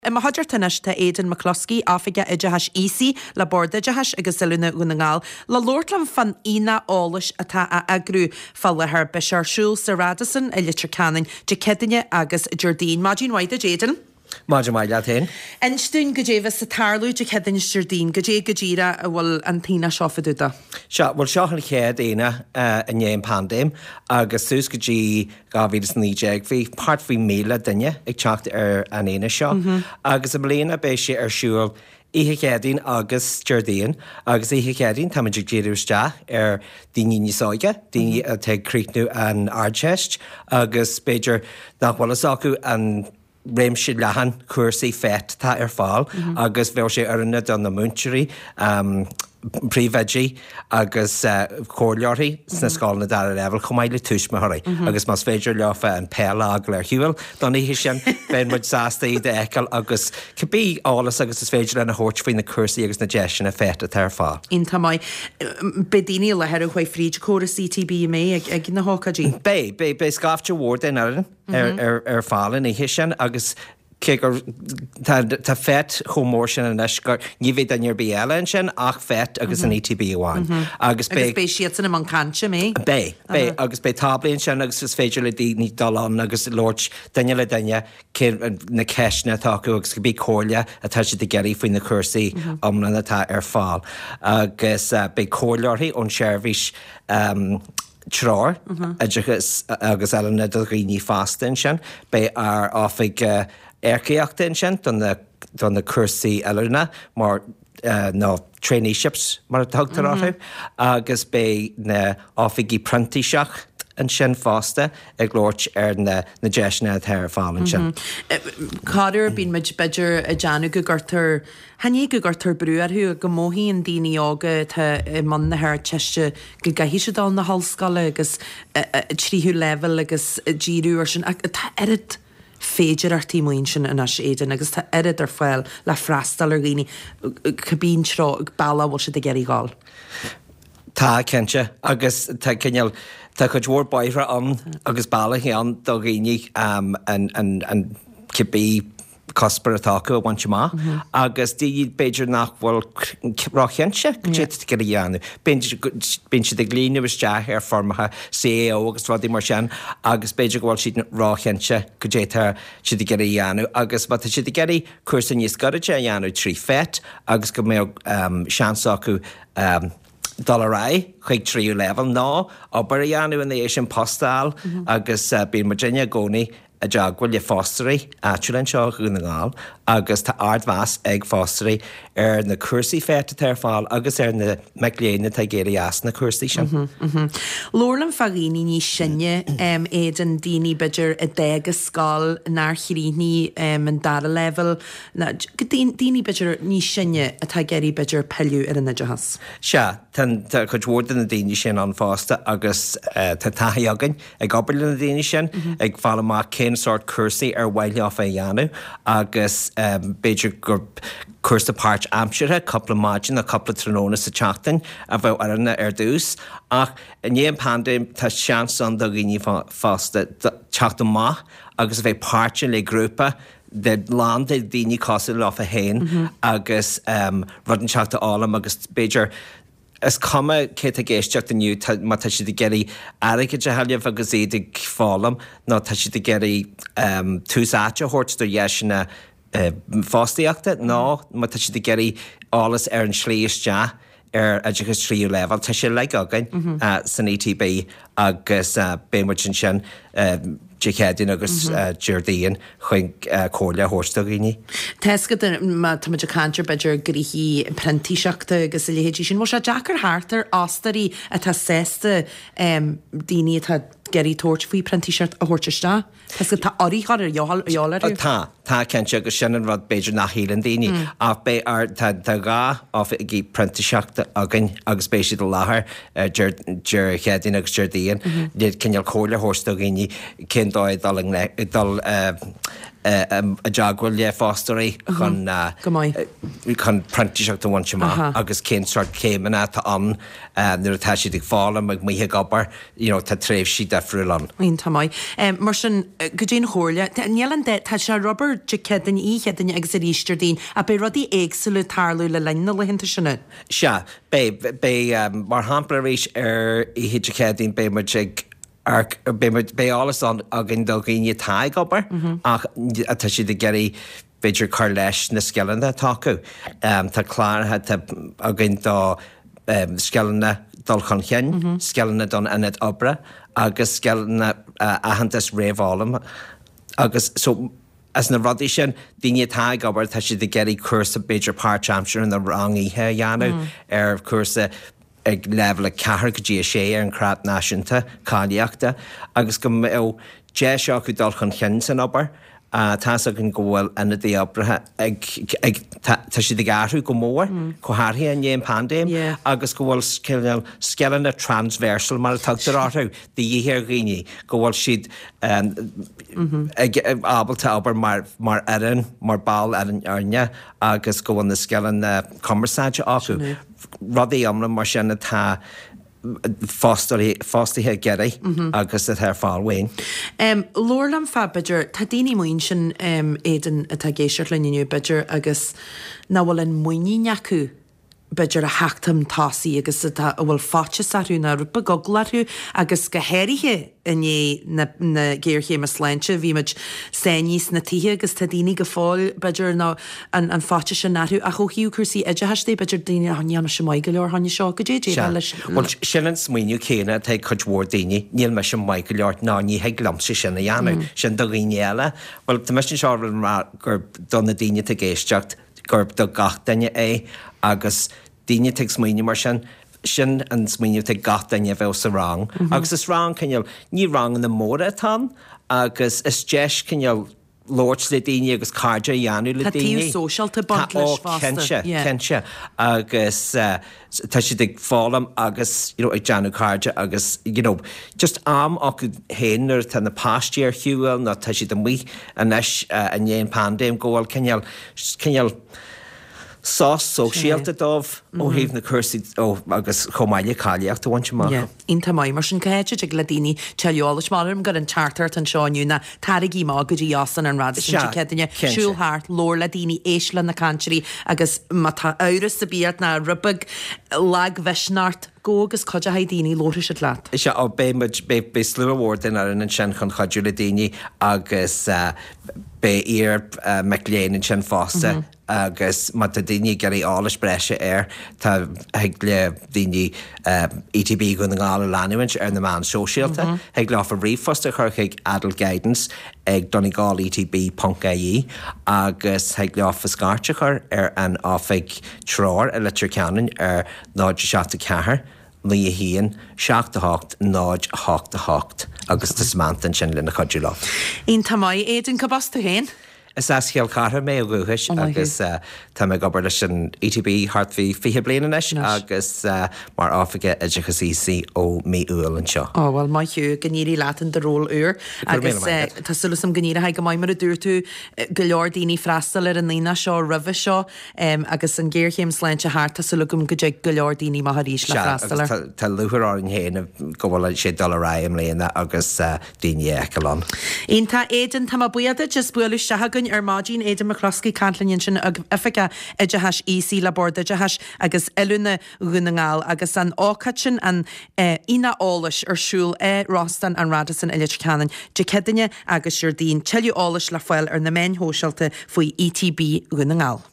Ima hadar tanista Aidan McCluskey áfige idehas easy le borda idehas agus silúna únagáil le Lordlam fan ina ális atá a agrú fallahar Bishar Shul Sir Radisson a litir canning de Kedinne agus Jardine. Majin Waida Aidan. Máidir mai leat hain. Einstún go défas sa tarlú de Kedinne Jardine go dé go ddíra a bhfuil antína seofaúda. Seo bhfuil seochan chéad éine in éon pandéim agus sús go dtí gáhídas níéag bhí part bhí míle duine ag teacht ar an éine seo. Agus am léana béis sé ar siúil ihe chéadín agus Jardín agus ihe chéadín tá idir géirúiste ar daoine níosáige, daoine a teag críicnú an ardcheist agus beidir nachhfuil acu an réimse lehan cuasaí feit tá ar fáil agus bheir sé arna don na múnteirí príomhveidí agus cóirleoirí sna scáilna dar a lefuil chumáid le túismathirí agus más féidir leofa an péla ag le hiúil don hí sin ben muid sásta iad eiceil agus cabbí álas agus is féidir lena hóirt faoin na cuasaí agus na deisina féit a tar fáil. Ínta mai bedíine le heir chuid fríd córa CTB mé ag na hócadí. Bé scáfte bhór den ar fálan i hisin agus tá feit chomór sin an eiscar ní bhíad an bí eile sin ach feit agus an ETB amháin. Agus bé siad san am canse mé? Bé agus bé tablaíonn sin agus is féidir le daoine dalán agus Lord daine le daine na ceisna taú agus go bí cóirle atá si de geirí faoin na cuasaí amna atá ar fáil. Agus bé cóirleirthaí ón seirbhís trár agus eile do rií fástain sin bé ar áfaigh Ercaíochtain sin don na cursaí eilena mar ná traineeships mar tugtar áthú agus bé na áfaigí prantaíseach an sin fásta ag glóirt ar na deisna thar fálan sin. Cáidir bín muid beidir a deanú go gurtar haní go gurtar brúarthú go móthaíon daoine ága tá man na thir teiste go gaithí se dá na hallscala agus tríú level agus díú ar sin tá erid féidir ar tímoin sin in as éidir agus tá erid ar fáil le freistal ar ghaoine cabbín seo ag bailla bhil si de geirí gáil. Tá cinnte agus tá cineal tá chud mhór baithre an agus bailla an do ghaoine an cibbí cospar atá acu a bhaint má agus dí beidir nach bhfuil ráchéanse go go dhéanú. Bín si de glíine bhiste ar formatha CEO agus rudí mar sin agus beidir bhil siad ráchéanse go détar si go dhéanú agus ba si de geirí cuasa níos goide a dhéanú trí feit agus go mé seansa acu $1 chuig tríú level ná á bar dhéanú in ééis sin postáil agus bí Virginia gcónaí a deaghfuil le fóstarí áitiúlann seo chuúna gáil agus tá ardmheas ag fóstarí ar na cuasaí féta tar fáil agus ar na meléine tá géirí as na cuasaí sin. Lorlam fagíní ní sinne éidan daoine beidir a dégus scáil nar chiríní an dara level daoine beidir ní sinne atá géirí beidir peiliú ar an idehas. Se tá chud mhór na daoine sin an fásta agus tá taithí agan ag obair na daoine sin ag fáil má cén sort cuasaí ar bhaile á dhéanú agus beidir gur cuasa páirt amsire, coppla mágin a coppla tróna sa teachtain a bheith arna ar dús ach in éon pandéim tá seans an do ghaoine fásta teachta má agus bheith páirte le grúpa de land de daoine cosú lá a hain agus rudan teachta álam agus beidir Is cuma cé a géisteach aniu má tá si de geirí aige de healamh agus éidir fálam ná tá si de geirí túsáte hort do dhéisina fástaíochta ná má tá si de geirí álas ar an slíiste ar agus tríú level tá sé le agan san ETB agus bémar sin Jacadin agus Jardín chuin cóirle hósta ghaoine. Teisca táidir cantir beidir grihí prentíseachta agus i léhéidí sin, mar se Jackar Hartar ástarí a tá sésta daoine tá geirí tóirt faoi prentíseart a thuirteiste. Teisca tá oríchar ar eálar? Tá cente agus sin an rud beidir nach hílan daoine ach bé ar tá gá áfa i gí prentíseachta agan agus béisi do láthair Jacadin agus Jardín níd cinneal cóirle hósta ghaoine cin dóid dal a deaghfuil le fóstarí chun prentíseachta bhainte má agus cén sort céimena tá an nuair atá siad ag fálam ag míthe gabar tá tréimh si de friúlan. Íon tá mai. Mar sin go dtíon chóirle, nílan tá se Robert gobar de cedan íchedan agus ríistir dín a be rodí éagsú tarlú le lena le hinta sinna. Se, mar hapla rééis I hiidir cédín bé mar bé alles an a gin do gine tá gobar ach tá si de geirí beidir car leis na scealna taú. Tá chláthe a gin dá scealna dulchan chein, scealna don anad obre, agus scealna ahantas réhálam, agus so as na rudí sin daine tá gobar tá si de geirí cursa beidir páirtramsir na rangíthe dheanú cursa ag level a cehar go dtí sé an crát náisiúnta cáileachta, agus go mé dé seo chu dulchan chein san obair, tá a an ggóil ina dí obrathe tá si de garú go mór chuthairthaí an dhéon pandéim agus go bhfuil sceanna transversal mar tugtar áthú de dhéhir ghaoine go bhfuil siad ábalta obair mar aran mar ball aran arne agus go bhfuil na sceanna commerceáide áthú. Rudaí amla mar sinna tá fástathe geirí agus a thar fáilhain. Lorlam fa beidir tá daoine muoin sin éan atá géisiir leniu beidir agus ná bhfuil an muoine neacu beidir a heachtam tásaí agus bhfuil fáte sarú na rupa goglarú agus go héirithe iné na géirché a sláinte bhí meid séníos na títhe agus tá daoine go fáil beidir ná an fáte sin narú a chohiú cuasaí ide heistí beidir daine haneanna sem maiid go leor haine seo go déidir leis. Bhil sin an smaoinú chéine tá chuidhór daoine níl me sem maiid go leor ná ní heag lamsa sinna dheanú sin do riine eile, bhil tá me sin seáil gur donna daine a géisteach gurb do gach daine agus daine teag smaoine mar sin an smaoinú te gach daine bheith sa rang. Agus is rang cinneal ní rang na móra atá agus is deis cinneal Lord le daine agus cardide dheanú le daine. Tá sóisialta bant leis fásta. Kense agus tá si ag fálam agus ag deanú cardide agus just am acu héanaar tá na pástíar hiúil ná tá si do mí a neis a dhéon pandéim ggóil cinneal sás sóisialta dómh ó híomh na cursaí agus chomáile cáileachta bhaint mar. Ínta mai mar sin chéide ag le daoine teolas marm gur an chartart an seáinú na tarigí má go dtí asan an rad cedaine siúlthart lór le daoine éisle na cantirí agus tá áras sa bíart na rubag lag bheisnart gógus chuide ha daoine lóir se leat. Is se á bé slú bhórdain ar an sin chun chuidú le daoine agus bé ar meléanaan sin fásta agus má tá daoine geirí álas breise tá ag le daoine ETB go na gála leanúint ar na man sóisialta, ag le a riomhfosta chuirchaig adult guidance ag Donegal ETB.ie agus ag le scarte chur ar an áfaig trár a litir ceann ar 974 Ní híon 7-8 9-8 agus tá semantan sin lena chuidú lá. Ín tá mai éidir cabasta héin? Is chéal cartha mé gohuiis agus tá me gobar leis an ETB harthí fihe bliananis agus mar áfaige idechas sí ó mí uil an seo. Bhil mai hiú gníí leatan de ról úr agus tá sulas am gníire ha go maiid mar a dúir tú go leor daoine freistal ar an lína seo rih seo agus an ggéirchéim sleinte háart tá sula gom go dé go leor daoine mar ríis le freistal. Tá luthar áin héana go bhfuil sé $1 léana agus daoine eán. Ínta éan tá buiad just buú seagan ar mádín éidir mar chloscaí canlainn sin aficha idirtheis ísí le borda idirtheis agus eúna runnaáil agus an ácatin an ina álais arsúil rástan an radasan idir canan de cedaine agus siúr dín teú álais le foiil ar na main hóseilta faoi ETB runnaáil.